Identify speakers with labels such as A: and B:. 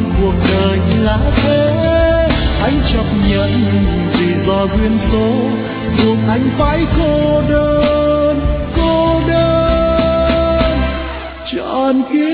A: cuộc đời là thế, anh chấp nhận vì do duyên số buộc anh phải cô đơn, cô đơn trọn kiếp.